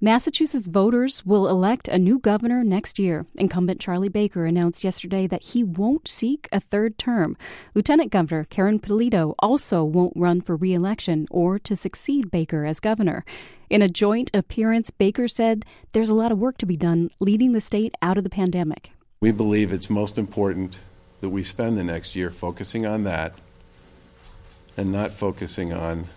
Massachusetts voters will elect a new governor next year. Incumbent Charlie Baker announced yesterday that he won't seek a third term. Lieutenant Governor Karen Polito also won't run for re-election or to succeed Baker as governor. In a joint appearance, Baker said there's a lot of work to be done leading the state out of the pandemic. We believe it's most important that we spend the next year focusing on that and not focusing on,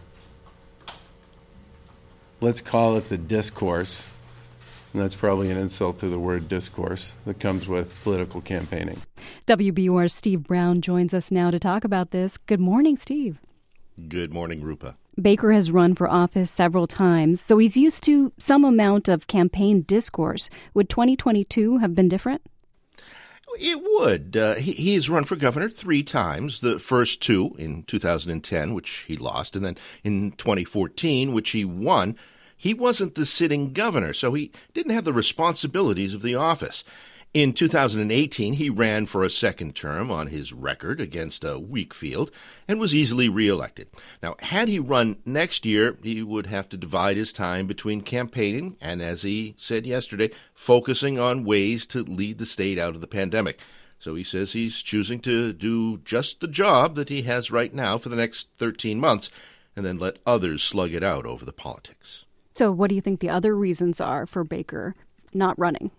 let's call it the discourse, and that's probably an insult to the word discourse that comes with political campaigning. WBUR's Steve Brown joins us now to talk about this. Good morning, Steve. Good morning, Rupa. Baker has run for office several times, so he's used to some amount of campaign discourse. Would 2022 have been different? It would. He has run for governor 3 times, the first 2 in 2010, which he lost, and then in 2014, which he won. He wasn't the sitting governor, so he didn't have the responsibilities of the office. In 2018, he ran for a second term on his record against a weak field and was easily reelected. Now, had he run next year, he would have to divide his time between campaigning and, as he said yesterday, focusing on ways to lead the state out of the pandemic. So he says he's choosing to do just the job that he has right now for the next 13 months and then let others slug it out over the politics. So what do you think the other reasons are for Baker not running?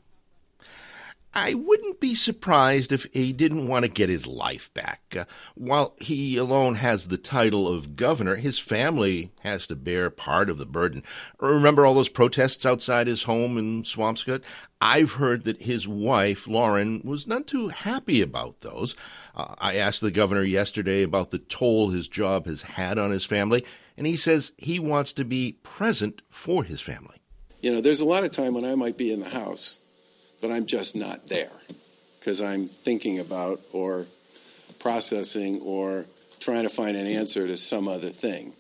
I wouldn't be surprised if he didn't want to get his life back. While he alone has the title of governor, his family has to bear part of the burden. Remember all those protests outside his home in Swampscott? I've heard that his wife, Lauren, was none too happy about those. I asked the governor yesterday about the toll his job has had on his family, and he says he wants to be present for his family. You know, there's a lot of time when I might be in the house, but I'm just not there because I'm thinking about or processing or trying to find an answer to some other thing.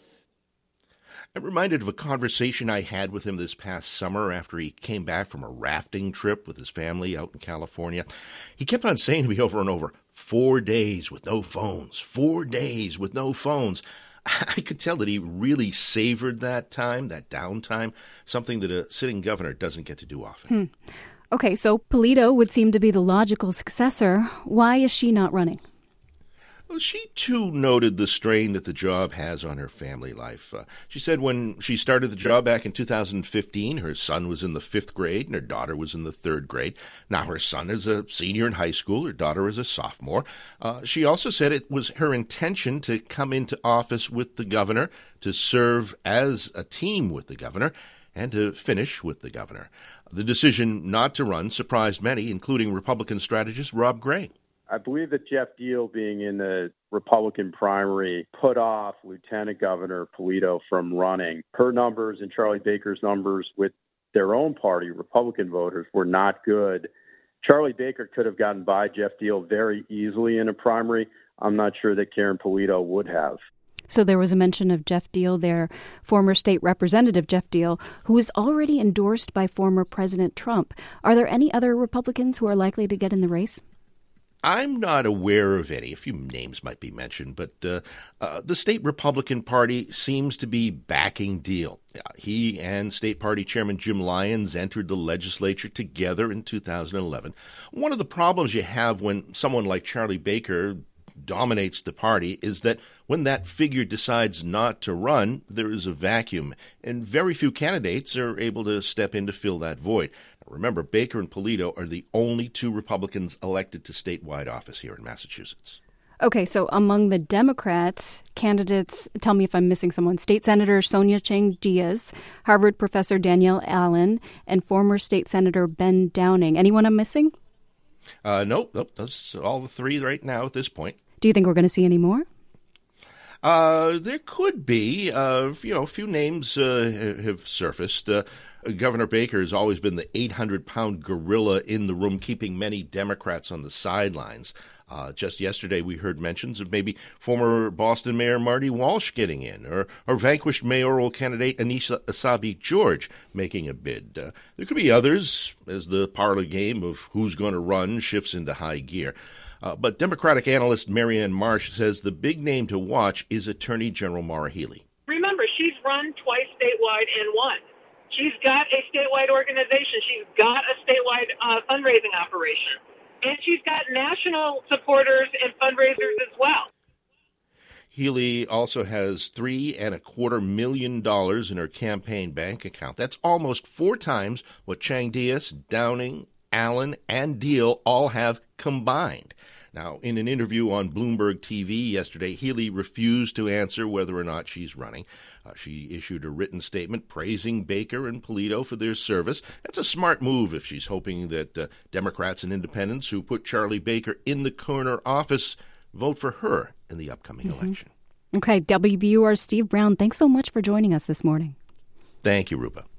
I'm reminded of a conversation I had with him this past summer after he came back from a rafting trip with his family out in California. He kept on saying to me over and over, 4 days with no phones, 4 days with no phones. I could tell that he really savored that time, that downtime, something that a sitting governor doesn't get to do often. Okay, so Polito would seem to be the logical successor. Why is she not running? Well, she, too, noted the strain that the job has on her family life. She said when she started the job back in 2015, her son was in the 5th grade and her daughter was in the 3rd grade. Now her son is a senior in high school, her daughter is a sophomore. She also said it was her intention to come into office with the governor, to serve as a team with the governor, and to finish with the governor. The decision not to run surprised many, including Republican strategist Rob Gray. I believe that Jeff Deal being in the Republican primary put off Lieutenant Governor Polito from running. Her numbers and Charlie Baker's numbers with their own party, Republican voters, were not good. Charlie Baker could have gotten by Jeff Deal very easily in a primary. I'm not sure that Karen Polito would have. So there was a mention of Jeff Deal there, former state representative Jeff Deal, who is already endorsed by former President Trump. Are there any other Republicans who are likely to get in the race? I'm not aware of any. A few names might be mentioned, but the state Republican Party seems to be backing Deal. He and state party chairman Jim Lyons entered the legislature together in 2011. One of the problems you have when someone like Charlie Baker dominates the party is that when that figure decides not to run, there is a vacuum, and very few candidates are able to step in to fill that void. Now, remember, Baker and Polito are the only 2 Republicans elected to statewide office here in Massachusetts. Okay, so among the Democrats, candidates, tell me if I'm missing someone, State Senator Sonia Chang Diaz, Harvard professor Danielle Allen, and former State Senator Ben Downing. Anyone I'm missing? Nope, those are all the 3 right now at this point. Do you think we're going to see any more? There could be. A few names have surfaced. Governor Baker has always been the 800-pound gorilla in the room, keeping many Democrats on the sidelines. Just yesterday, we heard mentions of maybe former Boston Mayor Marty Walsh getting in, or vanquished mayoral candidate Anisha Asabi George making a bid. There could be others as the parlor game of who's going to run shifts into high gear. But Democratic analyst Marianne Marsh says the big name to watch is Attorney General Maura Healey. Remember, she's run twice statewide and won. She's got a statewide organization. She's got a statewide fundraising operation. And she's got national supporters and fundraisers as well. Healy also has $3.25 million in her campaign bank account. That's almost 4 times what Chang Diaz, Downing, Allen, and Deal all have combined. Now, in an interview on Bloomberg TV yesterday, Healy refused to answer whether or not she's running. She issued a written statement praising Baker and Polito for their service. That's a smart move if she's hoping that Democrats and independents who put Charlie Baker in the corner office vote for her in the upcoming election. Okay, WBUR's Steve Brown, thanks so much for joining us this morning. Thank you, Rupa.